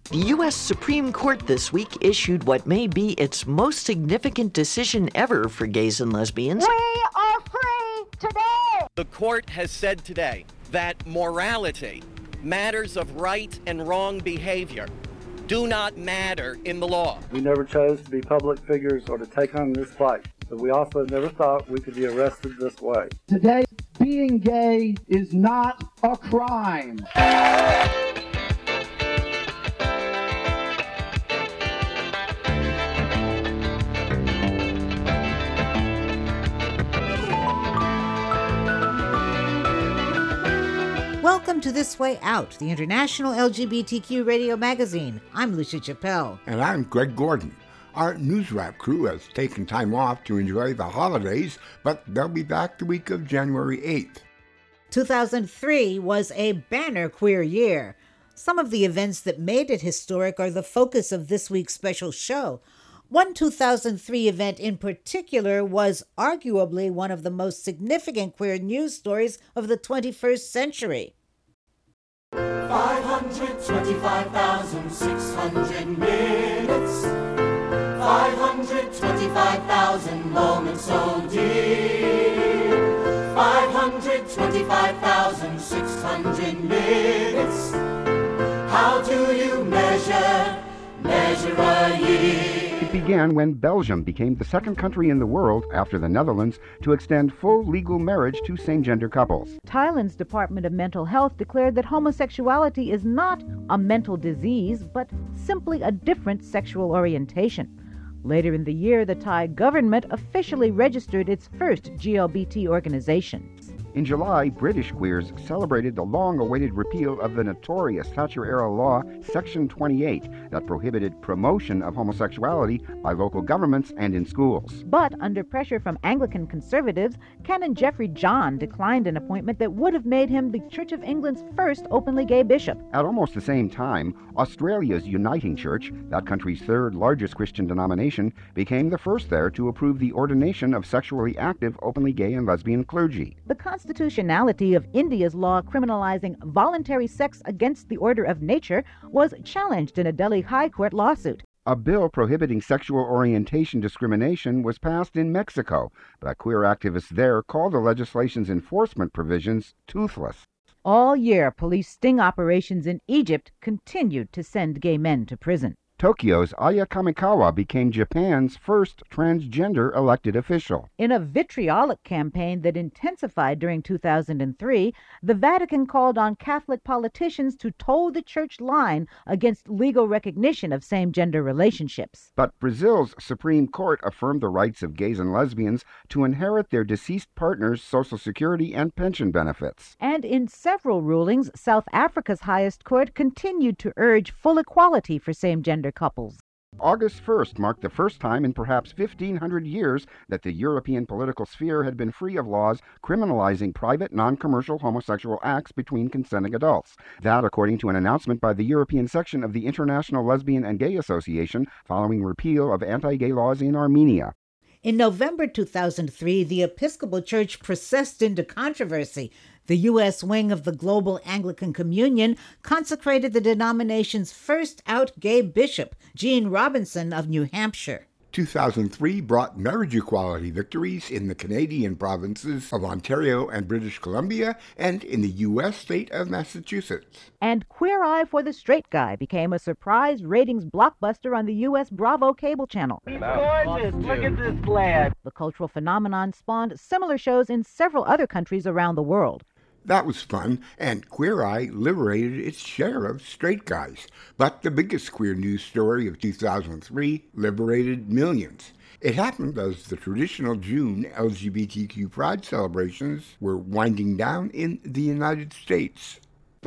The U.S. Supreme Court this week issued what may be its most significant decision ever for gays and lesbians. We are free today! The court has said today that morality, matters of right and wrong behavior, do not matter in the law. We never chose to be public figures or to take on this fight, but we also never thought we could be arrested this way. Today, being gay is not a crime. Welcome to This Way Out, the international LGBTQ radio magazine. I'm Lucia Chappelle. And I'm Greg Gordon. Our news wrap crew has taken time off to enjoy the holidays, but they'll be back the week of January 8th. 2003 was a banner queer year. Some of the events that made it historic are the focus of this week's special show. One 2003 event in particular was arguably one of the most significant queer news stories of the 21st century. 525,600 minutes, 525,000 moments, oh dear, 525,600 minutes, how do you measure a year? It began when Belgium became the second country in the world after the Netherlands to extend full legal marriage to same-gender couples. Thailand's Department of Mental Health declared that homosexuality is not a mental disease, but simply a different sexual orientation. Later in the year, the Thai government officially registered its first GLBT organization. In July, British queers celebrated the long-awaited repeal of the notorious Thatcher-era law, Section 28, that prohibited promotion of homosexuality by local governments and in schools. But under pressure from Anglican conservatives, Canon Geoffrey John declined an appointment that would have made him the Church of England's first openly gay bishop. At almost the same time, Australia's Uniting Church, that country's third-largest Christian denomination, became the first there to approve the ordination of sexually active openly gay and lesbian clergy. The constitutionality of India's law criminalizing voluntary sex against the order of nature was challenged in a Delhi High Court lawsuit. A bill prohibiting sexual orientation discrimination was passed in Mexico, but queer activists there called the legislation's enforcement provisions toothless. All year, police sting operations in Egypt continued to send gay men to prison. Tokyo's Aya Kamikawa became Japan's first transgender elected official. In a vitriolic campaign that intensified during 2003, the Vatican called on Catholic politicians to toe the church line against legal recognition of same-gender relationships. But Brazil's Supreme Court affirmed the rights of gays and lesbians to inherit their deceased partners' Social Security and pension benefits. And in several rulings, South Africa's highest court continued to urge full equality for same-gender couples. August 1st marked the first time in perhaps 1,500 years that the European political sphere had been free of laws criminalizing private, non-commercial homosexual acts between consenting adults. That, according to an announcement by the European section of the International Lesbian and Gay Association following repeal of anti-gay laws in Armenia. In November 2003, the Episcopal Church processed into controversy. The U.S. wing of the Global Anglican Communion consecrated the denomination's first out gay bishop, Gene Robinson of New Hampshire. 2003 brought marriage equality victories in the Canadian provinces of Ontario and British Columbia and in the U.S. state of Massachusetts. And Queer Eye for the Straight Guy became a surprise ratings blockbuster on the U.S. Bravo cable channel. He's gorgeous. Look at this lad. The cultural phenomenon spawned similar shows in several other countries around the world. That was fun, and Queer Eye liberated its share of straight guys. But the biggest queer news story of 2003 liberated millions. It happened as the traditional June LGBTQ Pride celebrations were winding down in the United States.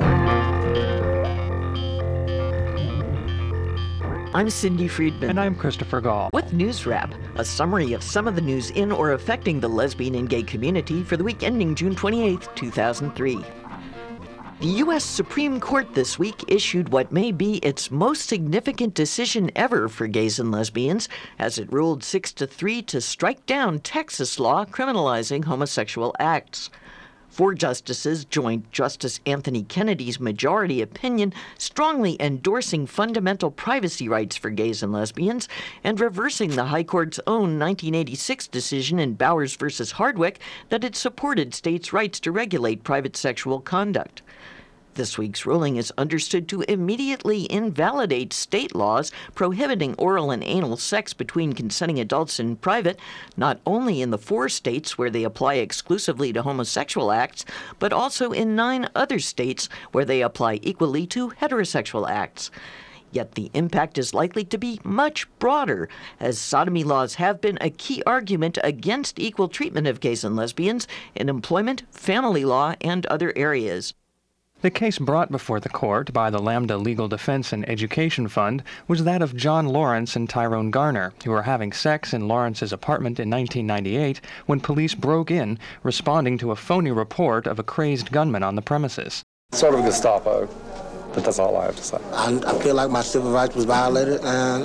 I'm Cindy Friedman. And I'm Christopher Gall. With News Wrap, a summary of some of the news in or affecting the lesbian and gay community for the week ending June 28, 2003. The U.S. Supreme Court this week issued what may be its most significant decision ever for gays and lesbians, as it ruled 6-3 to strike down Texas law criminalizing homosexual acts. 4 justices joined Justice Anthony Kennedy's majority opinion, strongly endorsing fundamental privacy rights for gays and lesbians and reversing the High Court's own 1986 decision in Bowers v. Hardwick that it supported states' rights to regulate private sexual conduct. This week's ruling is understood to immediately invalidate state laws prohibiting oral and anal sex between consenting adults in private, not only in the 4 states where they apply exclusively to homosexual acts, but also in 9 other states where they apply equally to heterosexual acts. Yet the impact is likely to be much broader, as sodomy laws have been a key argument against equal treatment of gays and lesbians in employment, family law, and other areas. The case brought before the court by the Lambda Legal Defense and Education Fund was that of John Lawrence and Tyrone Garner, who were having sex in Lawrence's apartment in 1998 when police broke in, responding to a phony report of a crazed gunman on the premises. Sort of Gestapo, but that's all I have to say. I feel like my civil rights was violated, and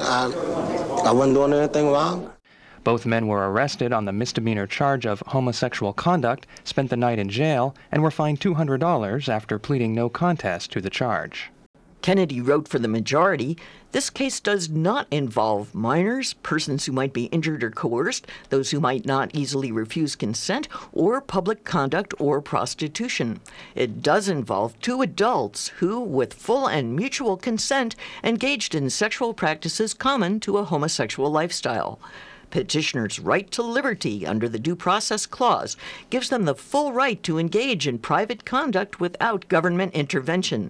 I wasn't doing anything wrong. Both men were arrested on the misdemeanor charge of homosexual conduct, spent the night in jail, and were fined $200 after pleading no contest to the charge. Kennedy wrote for the majority, "This case does not involve minors, persons who might be injured or coerced, those who might not easily refuse consent, or public conduct or prostitution. It does involve 2 adults who, with full and mutual consent, engaged in sexual practices common to a homosexual lifestyle. Petitioners' right to liberty under the Due Process Clause gives them the full right to engage in private conduct without government intervention."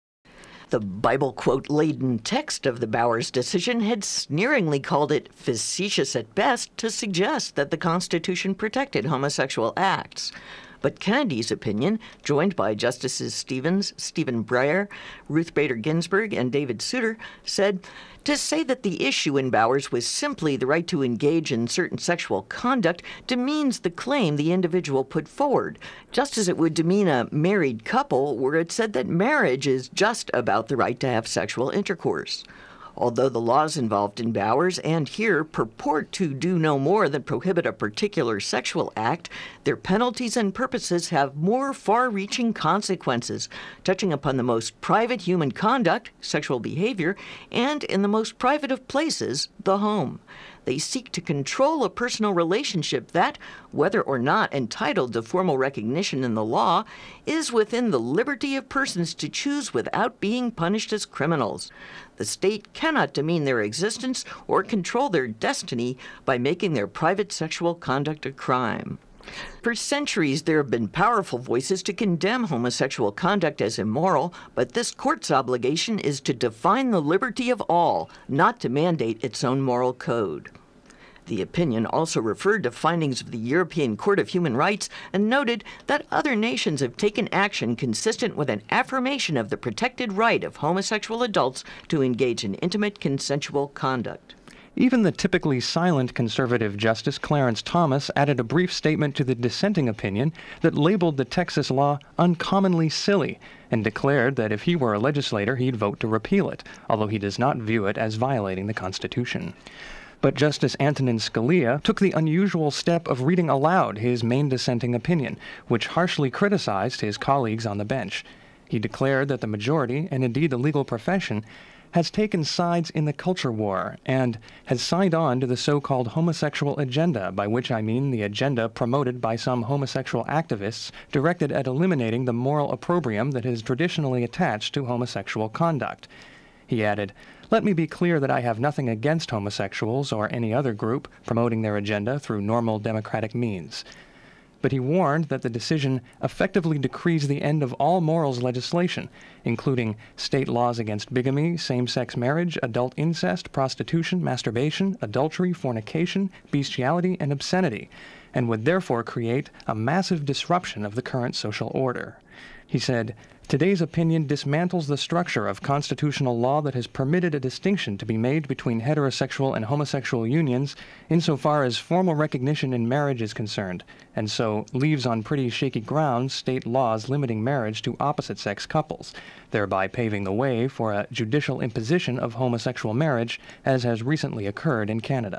The Bible quote-laden text of the Bowers decision had sneeringly called it facetious at best to suggest that the Constitution protected homosexual acts. But Kennedy's opinion, joined by Justices Stevens, Stephen Breyer, Ruth Bader Ginsburg, and David Souter, said, "To say that the issue in Bowers was simply the right to engage in certain sexual conduct demeans the claim the individual put forward, just as it would demean a married couple were it said that marriage is just about the right to have sexual intercourse." Although the laws involved in Bowers and here purport to do no more than prohibit a particular sexual act, their penalties and purposes have more far-reaching consequences, touching upon the most private human conduct, sexual behavior, and in the most private of places, the home. They seek to control a personal relationship that, whether or not entitled to formal recognition in the law, is within the liberty of persons to choose without being punished as criminals. The state cannot demean their existence or control their destiny by making their private sexual conduct a crime. For centuries, there have been powerful voices to condemn homosexual conduct as immoral, but this court's obligation is to define the liberty of all, not to mandate its own moral code. The opinion also referred to findings of the European Court of Human Rights and noted that other nations have taken action consistent with an affirmation of the protected right of homosexual adults to engage in intimate consensual conduct. Even the typically silent conservative Justice Clarence Thomas added a brief statement to the dissenting opinion that labeled the Texas law uncommonly silly and declared that if he were a legislator, he'd vote to repeal it, although he does not view it as violating the Constitution. But Justice Antonin Scalia took the unusual step of reading aloud his main dissenting opinion, which harshly criticized his colleagues on the bench. He declared that the majority, and indeed the legal profession, has taken sides in the culture war and has signed on to the so-called homosexual agenda, by which I mean the agenda promoted by some homosexual activists directed at eliminating the moral opprobrium that is traditionally attached to homosexual conduct. He added, "Let me be clear that I have nothing against homosexuals or any other group promoting their agenda through normal democratic means." But he warned that the decision effectively decrees the end of all morals legislation, including state laws against bigamy, same-sex marriage, adult incest, prostitution, masturbation, adultery, fornication, bestiality, and obscenity, and would therefore create a massive disruption of the current social order. He said, "Today's opinion dismantles the structure of constitutional law that has permitted a distinction to be made between heterosexual and homosexual unions insofar as formal recognition in marriage is concerned, and so leaves on pretty shaky ground state laws limiting marriage to opposite-sex couples, thereby paving the way for a judicial imposition of homosexual marriage, as has recently occurred in Canada."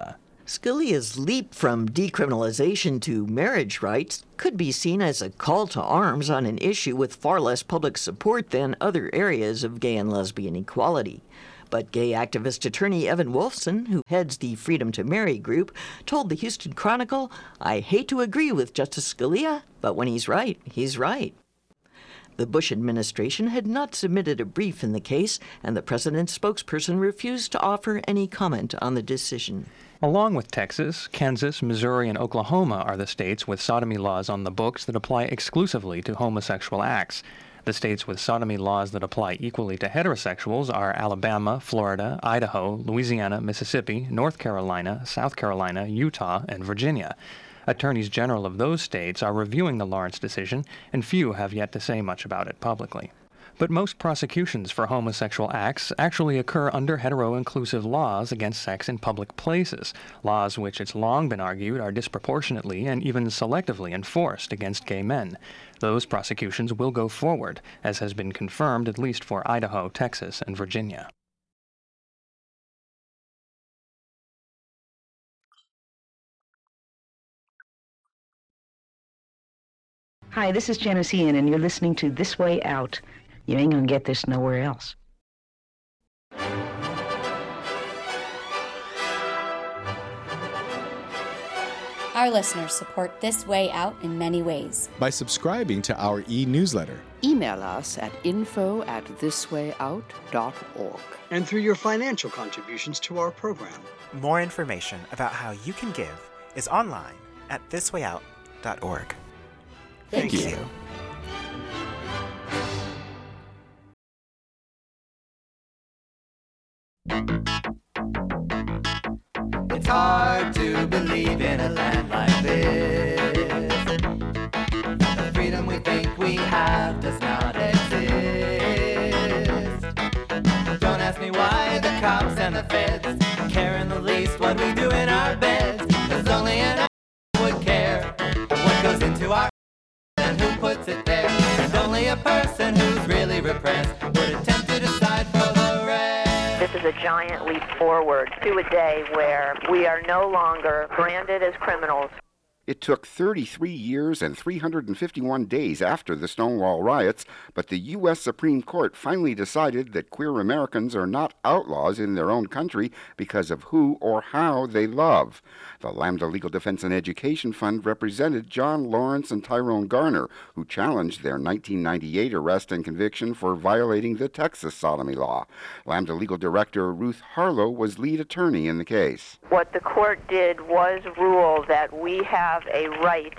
Scalia's leap from decriminalization to marriage rights could be seen as a call to arms on an issue with far less public support than other areas of gay and lesbian equality. But gay activist attorney Evan Wolfson, who heads the Freedom to Marry group, told the Houston Chronicle, "I hate to agree with Justice Scalia, but when he's right, he's right." The Bush administration had not submitted a brief in the case, and the president's spokesperson refused to offer any comment on the decision. Along with Texas, Kansas, Missouri, and Oklahoma are the states with sodomy laws on the books that apply exclusively to homosexual acts. The states with sodomy laws that apply equally to heterosexuals are Alabama, Florida, Idaho, Louisiana, Mississippi, North Carolina, South Carolina, Utah, and Virginia. Attorneys general of those states are reviewing the Lawrence decision, and few have yet to say much about it publicly. But most prosecutions for homosexual acts actually occur under hetero-inclusive laws against sex in public places, laws which it's long been argued are disproportionately and even selectively enforced against gay men. Those prosecutions will go forward, as has been confirmed at least for Idaho, Texas, and Virginia. Hi, this is Janice Ian, and you're listening to This Way Out. You ain't gonna get this nowhere else. Our listeners support This Way Out in many ways. By subscribing to our e-newsletter. Email us at info@thiswayout.org. And through your financial contributions to our program. More information about how you can give is online at thiswayout.org. Thank you. It's hard to believe in a land like this. The freedom we think we have does not exist. Don't ask me why the cops and the feds care in the least what we do in our beds. There's only an would care what goes into our and who puts it there. And only a person who's really repressed would attempt to decide for the rest. This is a giant leap forward to a day where we are no longer branded as criminals. It took 33 years and 351 days after the Stonewall riots, but the U.S. Supreme Court finally decided that queer Americans are not outlaws in their own country because of who or how they love. The Lambda Legal Defense and Education Fund represented John Lawrence and Tyrone Garner, who challenged their 1998 arrest and conviction for violating the Texas sodomy law. Lambda Legal Director Ruth Harlow was lead attorney in the case. What the court did was rule that we have a right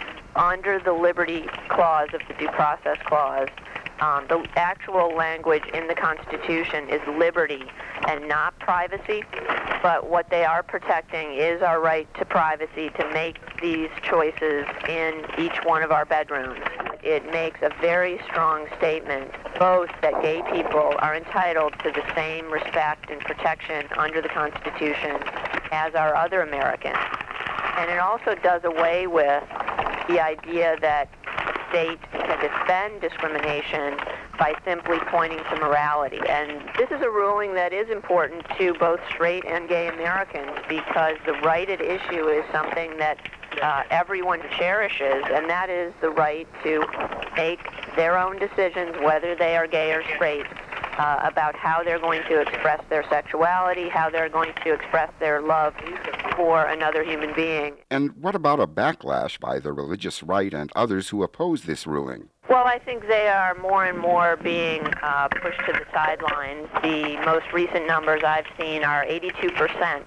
under the Liberty Clause of the Due Process Clause. The actual language in the Constitution is liberty and not privacy, but what they are protecting is our right to privacy to make these choices in each one of our bedrooms. It makes a very strong statement, both that gay people are entitled to the same respect and protection under the Constitution as are other Americans. And it also does away with the idea that a state can defend discrimination by simply pointing to morality. And this is a ruling that is important to both straight and gay Americans because the right at issue is something that everyone cherishes, and that is the right to make their own decisions, whether they are gay or straight, about how they're going to express their sexuality, how they're going to express their love for another human being. And what about a backlash by the religious right and others who oppose this ruling? Well, I think they are more and more being pushed to the sidelines. The most recent numbers I've seen are 82%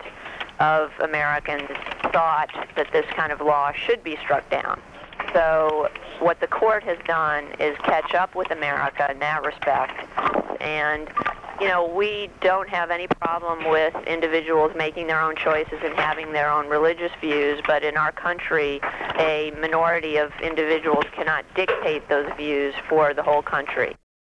of Americans thought that this kind of law should be struck down. So what the court has done is catch up with America in that respect. And, you know, we don't have any problem with individuals making their own choices and having their own religious views, but in our country, a minority of individuals cannot dictate those views for the whole country.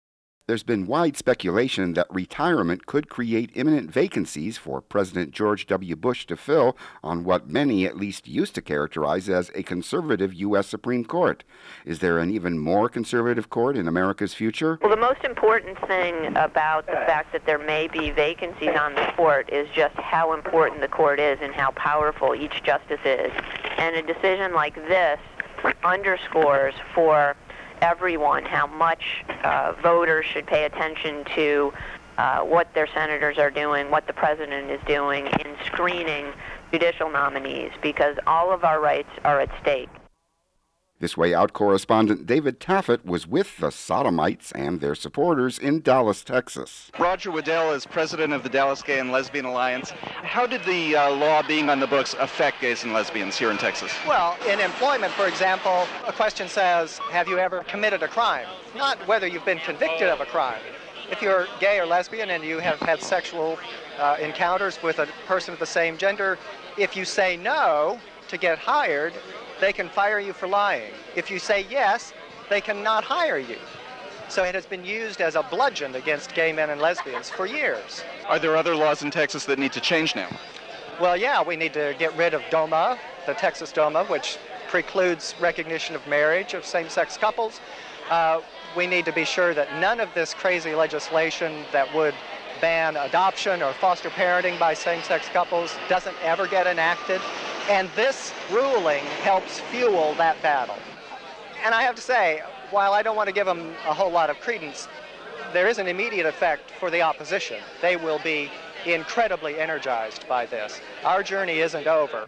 There's been wide speculation that retirement could create imminent vacancies for President George W. Bush to fill on what many at least used to characterize as a conservative U.S. Supreme Court. Is there an even more conservative court in America's future? Well, the most important thing about the fact that there may be vacancies on the court is just how important the court is and how powerful each justice is. And a decision like this underscores for everyone how much voters should pay attention to what their senators are doing, what the president is doing in screening judicial nominees, because all of our rights are at stake. This Way Out correspondent David Taffet was with the Sodomites and their supporters in Dallas, Texas. Roger Waddell is president of the Dallas Gay and Lesbian Alliance. How did the law being on the books affect gays and lesbians here in Texas? Well, in employment, for example, a question says, have you ever committed a crime? Not whether you've been convicted of a crime. If you're gay or lesbian and you have had sexual encounters with a person of the same gender, if you say no to get hired, they can fire you for lying. If you say yes, they cannot hire you. So it has been used as a bludgeon against gay men and lesbians for years. Are there other laws in Texas that need to change now? Well, yeah, we need to get rid of DOMA, the Texas DOMA, which precludes recognition of marriage of same-sex couples. We need to be sure that none of this crazy legislation that would ban adoption or foster parenting by same-sex couples doesn't ever get enacted. And this ruling helps fuel that battle. And I have to say, while I don't want to give them a whole lot of credence, there is an immediate effect for the opposition. They will be incredibly energized by this. Our journey isn't over.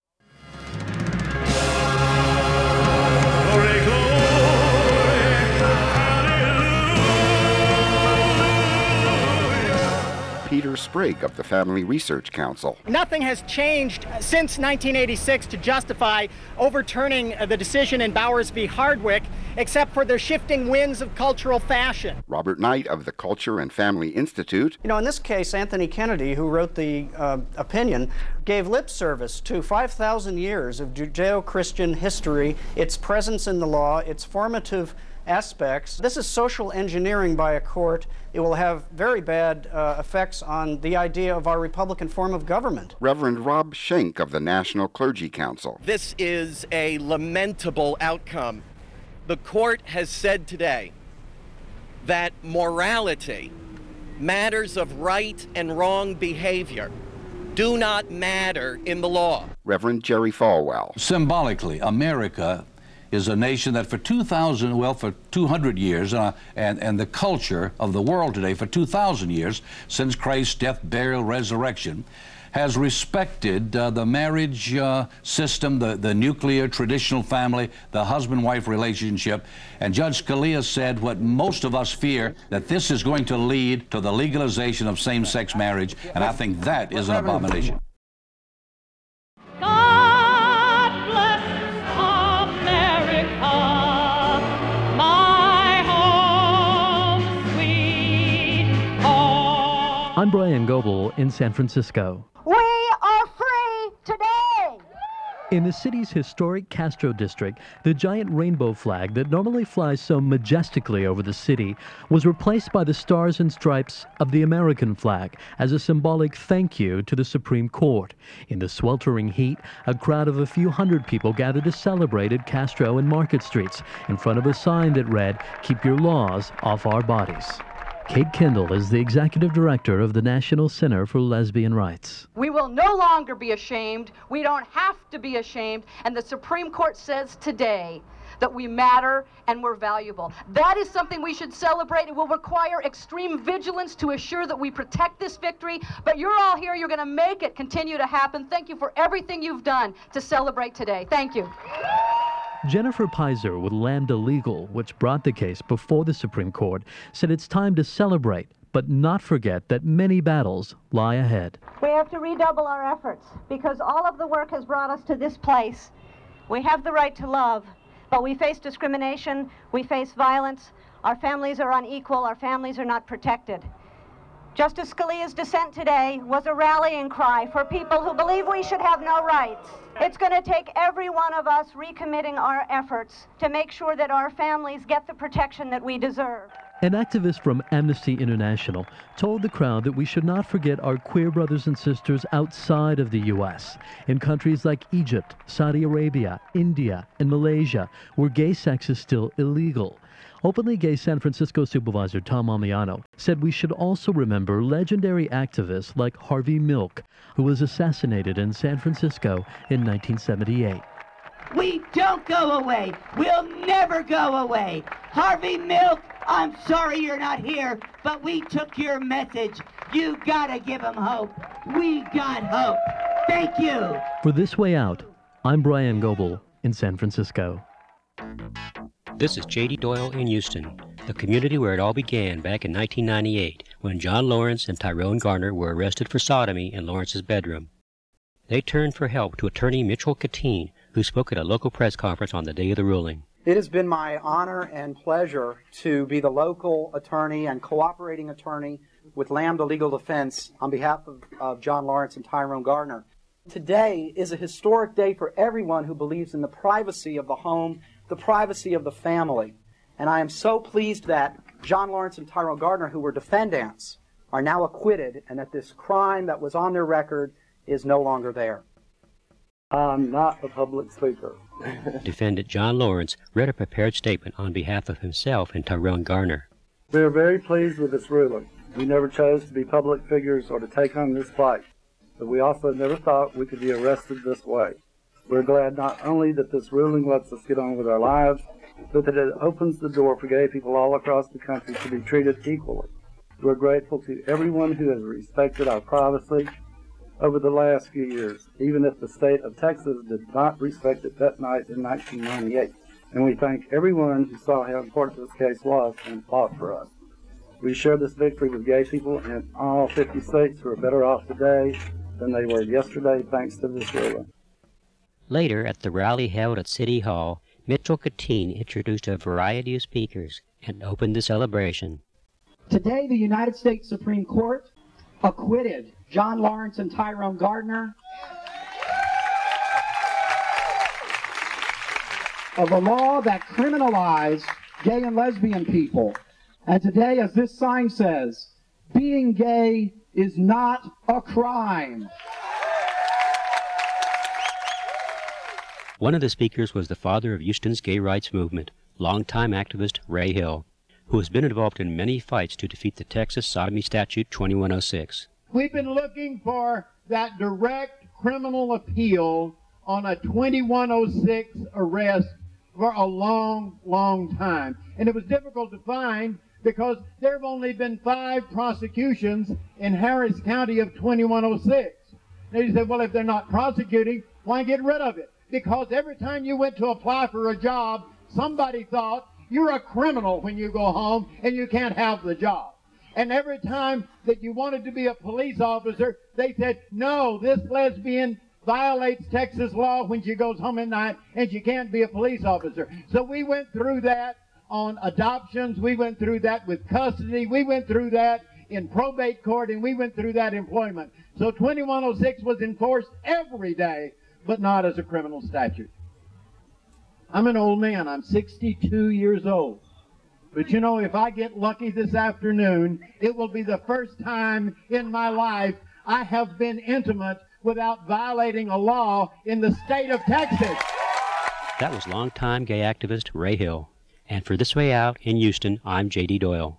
Peter Sprague of the Family Research Council. Nothing has changed since 1986 to justify overturning the decision in Bowers v. Hardwick, except for the shifting winds of cultural fashion. Robert Knight of the Culture and Family Institute. You know, in this case, Anthony Kennedy, who wrote the opinion, gave lip service to 5,000 years of Judeo-Christian history, its presence in the law, its formative aspects. This is social engineering by a court. It will have very bad effects on the idea of our Republican form of government. Reverend Rob Schenck of the National Clergy Council. This is a lamentable outcome. The court has said today that morality, matters of right and wrong behavior, do not matter in the law. Reverend Jerry Falwell. Symbolically, America is a nation that for 200 years, and the culture of the world today for 2,000 years, since Christ's death, burial, resurrection, has respected the marriage system, the nuclear traditional family, the husband-wife relationship. And Judge Scalia said what most of us fear, that this is going to lead to the legalization of same-sex marriage, and I think that is an abomination. I'm Brian Goebel in San Francisco. We are free today! In the city's historic Castro district, the giant rainbow flag that normally flies so majestically over the city was replaced by the stars and stripes of the American flag as a symbolic thank you to the Supreme Court. In the sweltering heat, a crowd of a few hundred people gathered to celebrate at Castro and Market Streets in front of a sign that read, "Keep your laws off our bodies." Kate Kendall is the executive director of the National Center for Lesbian Rights. We will no longer be ashamed. We don't have to be ashamed. And the Supreme Court says today that we matter and we're valuable. That is something we should celebrate. It will require extreme vigilance to assure that we protect this victory. But you're all here. You're going to make it continue to happen. Thank you for everything you've done to celebrate today. Thank you. Jennifer Pizer with Lambda Legal, which brought the case before the Supreme Court, said it's time to celebrate, but not forget that many battles lie ahead. We have to redouble our efforts because all of the work has brought us to this place. We have the right to love, but we face discrimination, we face violence, our families are unequal, our families are not protected. Justice Scalia's dissent today was a rallying cry for people who believe we should have no rights. It's going to take every one of us recommitting our efforts to make sure that our families get the protection that we deserve. An activist from Amnesty International told the crowd that we should not forget our queer brothers and sisters outside of the U.S., in countries like Egypt, Saudi Arabia, India, and Malaysia, where gay sex is still illegal. Openly gay San Francisco Supervisor Tom Amiano said we should also remember legendary activists like Harvey Milk, who was assassinated in San Francisco in 1978. We don't go away. We'll never go away. Harvey Milk, I'm sorry you're not here, but we took your message. You gotta give them hope. We got hope. Thank you. For This Way Out, I'm Brian Goebel in San Francisco. This is J.D. Doyle in Houston, the community where it all began back in 1998 when John Lawrence and Tyrone Garner were arrested for sodomy in Lawrence's bedroom. They turned for help to attorney Mitchell Katine, who spoke at a local press conference on the day of the ruling. It has been my honor and pleasure to be the local attorney and cooperating attorney with Lambda Legal Defense on behalf of John Lawrence and Tyrone Garner. Today is a historic day for everyone who believes in the privacy of the home, the privacy of the family. And I am so pleased that John Lawrence and Tyrone Garner, who were defendants, are now acquitted and that this crime that was on their record is no longer there. I'm not a public speaker. Defendant John Lawrence read a prepared statement on behalf of himself and Tyrone Garner. We are very pleased with this ruling. We never chose to be public figures or to take on this fight, but we also never thought we could be arrested this way. We're glad not only that this ruling lets us get on with our lives, but that it opens the door for gay people all across the country to be treated equally. We're grateful to everyone who has respected our privacy over the last few years, even if the state of Texas did not respect it that night in 1998. And we thank everyone who saw how important this case was and fought for us. We share this victory with gay people in all 50 states who are better off today than they were yesterday thanks to this ruling. Later, at the rally held at City Hall, Mitchell Katine introduced a variety of speakers and opened the celebration. Today, the United States Supreme Court acquitted John Lawrence and Tyrone Garner of a law that criminalized gay and lesbian people. And today, as this sign says, being gay is not a crime. One of the speakers was the father of Houston's gay rights movement, longtime activist Ray Hill, who has been involved in many fights to defeat the Texas Sodomy Statute 2106. We've been looking for that direct criminal appeal on a 2106 arrest for a long, long time. And it was difficult to find because there have only been 5 prosecutions in Harris County of 2106. Now you said, well, if they're not prosecuting, why get rid of it? Because every time you went to apply for a job, somebody thought you're a criminal when you go home and you can't have the job. And every time that you wanted to be a police officer, they said, no, this lesbian violates Texas law when she goes home at night and she can't be a police officer. So we went through that on adoptions, we went through that with custody, we went through that in probate court, and we went through that employment. So 2106 was enforced every day, but not as a criminal statute. I'm an old man, I'm 62 years old. But you know, if I get lucky this afternoon, it will be the first time in my life I have been intimate without violating a law in the state of Texas. That was longtime gay activist Ray Hill. And for This Way Out in Houston, I'm J.D. Doyle.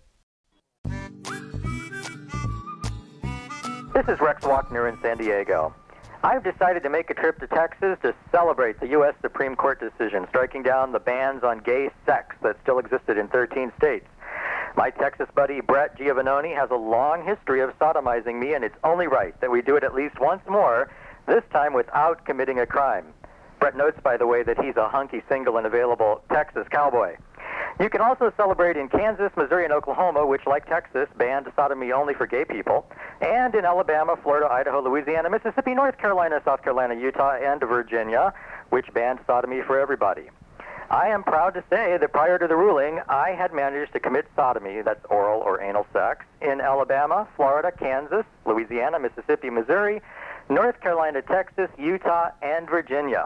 This is Rex Walkner in San Diego. I've decided to make a trip to Texas to celebrate the U.S. Supreme Court decision striking down the bans on gay sex that still existed in 13 states. My Texas buddy Brett Giovanoni has a long history of sodomizing me, and it's only right that we do it at least once more, this time without committing a crime. Brett notes, by the way, that he's a hunky, single, and available Texas cowboy. You can also celebrate in Kansas, Missouri, and Oklahoma, which, like Texas, banned sodomy only for gay people, and in Alabama, Florida, Idaho, Louisiana, Mississippi, North Carolina, South Carolina, Utah, and Virginia, which banned sodomy for everybody. I am proud to say that prior to the ruling, I had managed to commit sodomy, that's oral or anal sex, in Alabama, Florida, Kansas, Louisiana, Mississippi, Missouri, North Carolina, Texas, Utah, and Virginia.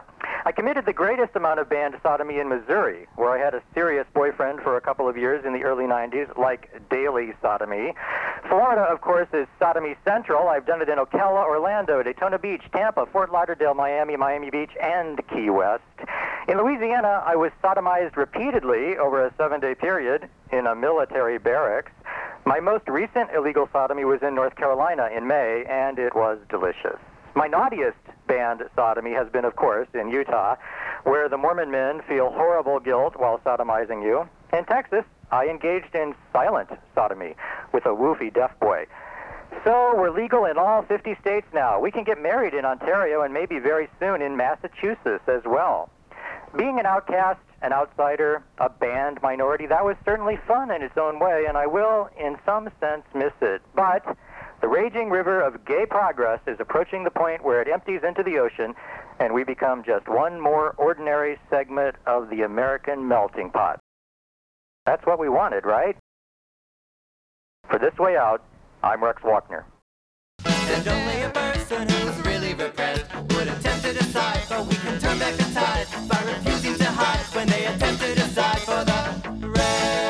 I committed the greatest amount of banned sodomy in Missouri, where I had a serious boyfriend for a couple of years in the early 90s, like daily sodomy. Florida, of course, is sodomy central. I've done it in Ocala, Orlando, Daytona Beach, Tampa, Fort Lauderdale, Miami, Miami Beach, and Key West. In Louisiana, I was sodomized repeatedly over a 7-day period in a military barracks. My most recent illegal sodomy was in North Carolina in May, and it was delicious. My naughtiest banned sodomy has been, of course, in Utah, where the Mormon men feel horrible guilt while sodomizing you. In Texas, I engaged in silent sodomy with a woofy deaf boy. So we're legal in all 50 states now. We can get married in Ontario and maybe very soon in Massachusetts as well. Being an outcast, an outsider, a banned minority, that was certainly fun in its own way, and I will, in some sense, miss it. But the raging river of gay progress is approaching the point where it empties into the ocean, and we become just one more ordinary segment of the American melting pot. That's what we wanted, right? For This Way Out, I'm Rex Walkner. And only a person who's really repressed would attempt to decide, but we can turn back the tide by refusing to hide when they attempt to decide for the rest.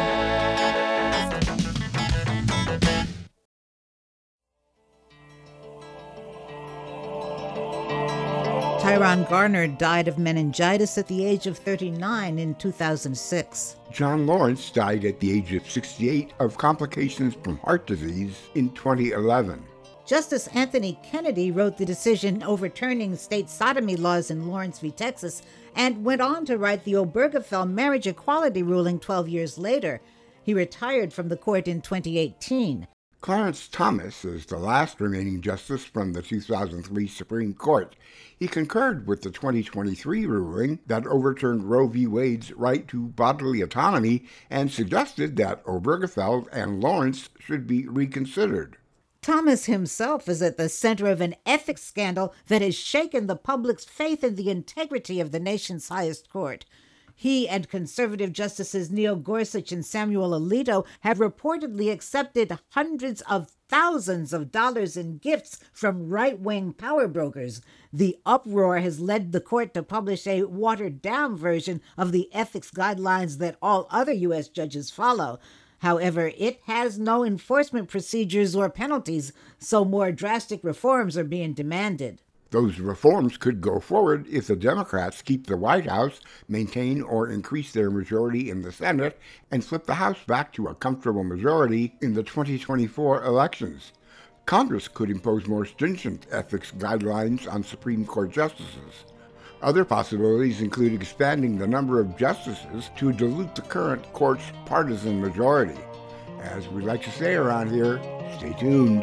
Tyrone Garner died of meningitis at the age of 39 in 2006. John Lawrence died at the age of 68 of complications from heart disease in 2011. Justice Anthony Kennedy wrote the decision overturning state sodomy laws in Lawrence v. Texas and went on to write the Obergefell marriage equality ruling 12 years later. He retired from the court in 2018. Clarence Thomas is the last remaining justice from the 2003 Supreme Court. He concurred with the 2023 ruling that overturned Roe v. Wade's right to bodily autonomy and suggested that Obergefell and Lawrence should be reconsidered. Thomas himself is at the center of an ethics scandal that has shaken the public's faith in the integrity of the nation's highest court. He and conservative justices Neil Gorsuch and Samuel Alito have reportedly accepted hundreds of thousands of dollars in gifts from right-wing power brokers. The uproar has led the court to publish a watered-down version of the ethics guidelines that all other U.S. judges follow. However, it has no enforcement procedures or penalties, so more drastic reforms are being demanded. Those reforms could go forward if the Democrats keep the White House, maintain or increase their majority in the Senate, and flip the House back to a comfortable majority in the 2024 elections. Congress could impose more stringent ethics guidelines on Supreme Court justices. Other possibilities include expanding the number of justices to dilute the current court's partisan majority. As we like to say around here, stay tuned.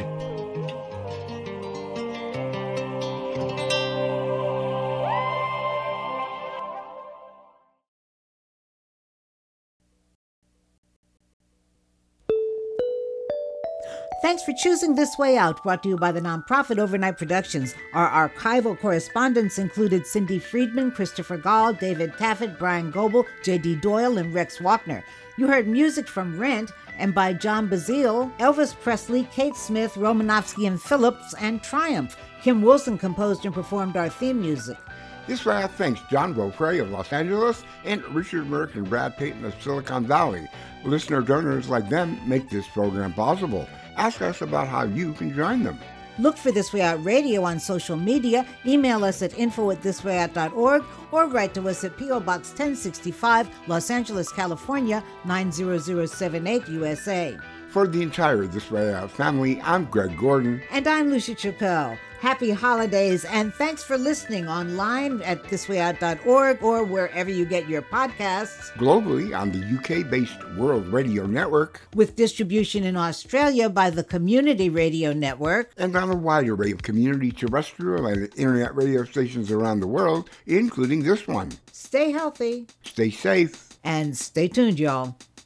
Thanks for choosing This Way Out, brought to you by the nonprofit Overnight Productions. Our archival correspondents included Cindy Friedman, Christopher Gall, David Taffet, Brian Goebel, J.D. Doyle, and Rex Walkner. You heard music from Rent and by John Bazile, Elvis Presley, Kate Smith, Romanofsky and Phillips, and Triumph. Kim Wilson composed and performed our theme music. This Way Out thanks John Beaupre of Los Angeles and Richard Merck and Brad Payton of Silicon Valley. Listener donors like them make this program possible. Ask us about how you can join them. Look for This Way Out Radio on social media, email us at info@thiswayout.org, or write to us at P.O. Box 1065, Los Angeles, California, 90078, USA. For the entire This Way Out family, I'm Greg Gordon. And I'm Lucia Chappelle. Happy holidays, and thanks for listening online at thiswayout.org or wherever you get your podcasts. Globally on the UK-based World Radio Network. With distribution in Australia by the Community Radio Network. And on a wide array of community terrestrial and internet radio stations around the world, including this one. Stay healthy. Stay safe. And stay tuned, y'all.